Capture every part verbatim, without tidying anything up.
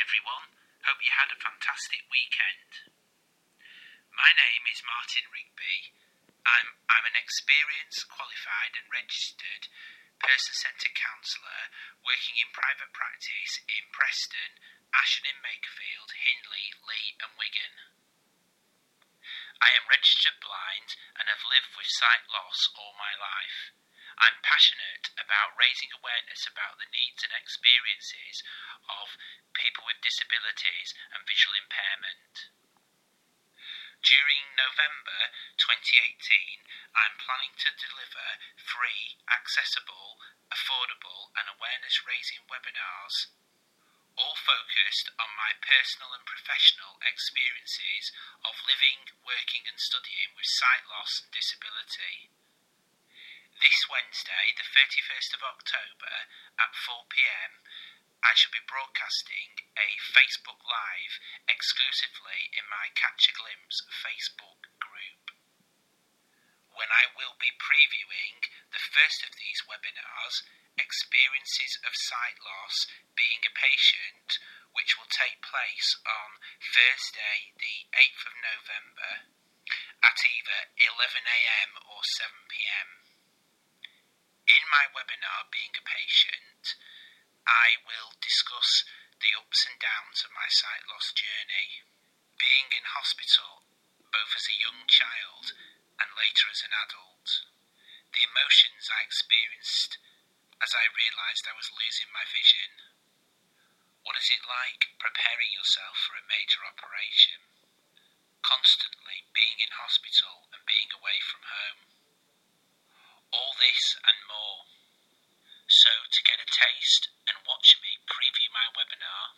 everyone. Hope you had a fantastic weekend. My name is Martin Rigby. I'm, I'm an experienced, qualified and registered person-centred counsellor working in private practice in Preston, Ashton-in-Makerfield, Hindley, Lee and Wigan. I am registered blind and have lived with sight loss all my life. I'm passionate about raising awareness about the needs and experiences of people with disabilities and visual impairment. During November twenty eighteen, I'm planning to deliver free, accessible, affordable and awareness-raising webinars, all focused on my personal and professional experiences of living, working and studying with sight loss and disability. This Wednesday, the thirty-first of October, at four p.m, I shall be broadcasting a Facebook Live exclusively in my Catch a Glimpse Facebook group, when I will be previewing the first of these webinars, Experiences of Sight Loss Being a Patient, which will take place on Thursday, the eighth of November, at either eleven a.m. or seven p.m. In my webinar, Being a Patient, I will discuss the ups and downs of my sight loss journey, being in hospital both as a young child and later as an adult, the emotions I experienced as I realised I was losing my vision. What is it like preparing yourself for a major operation, constantly being in hospital and being away from home? All this and more. So to get a taste and watch me preview my webinar,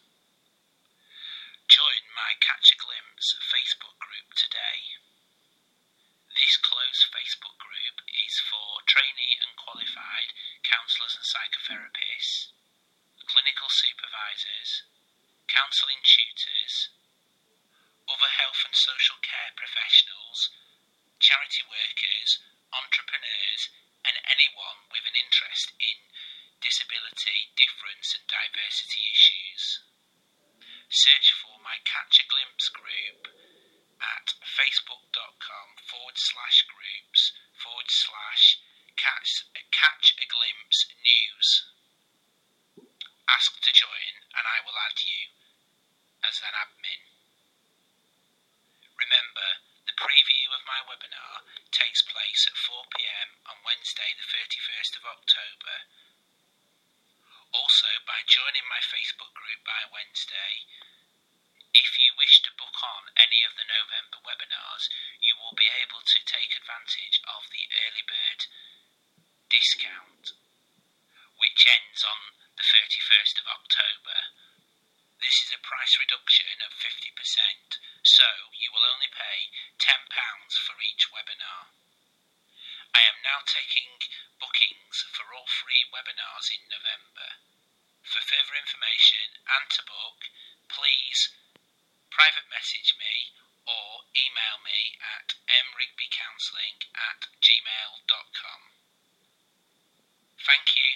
join my Catch a Glimpse Facebook group today. This closed Facebook group is for trainee and qualified counsellors and psychotherapists, clinical supervisors, counselling tutors, other health and social care professionals, charity workers, entrepreneurs and anyone with an interest in disability, difference and diversity issues. Search for my Catch a Glimpse group at facebook.com forward slash groups forward slash catch, catch a glimpse news. Ask to join and I will add you as an admin. Remember, the preview of my webinar takes place at four p.m. on Wednesday the thirty-first of October. Also, by joining my Facebook group by Wednesday, if you wish to book on any of the November webinars, you will be able to take advantage of the early bird discount, which ends on the thirty-first of October. This is a price reduction of fifty percent, so you will only pay ten pounds for each webinar. I am now taking bookings for all three webinars in November. For further information and to book, please private message me or email me at m rigby counselling at gmail dot com. Thank you.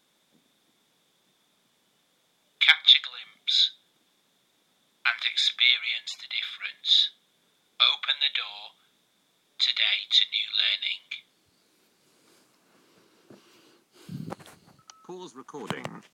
Catch a glimpse and experience the difference. Open the door today to new learning. Pause recording.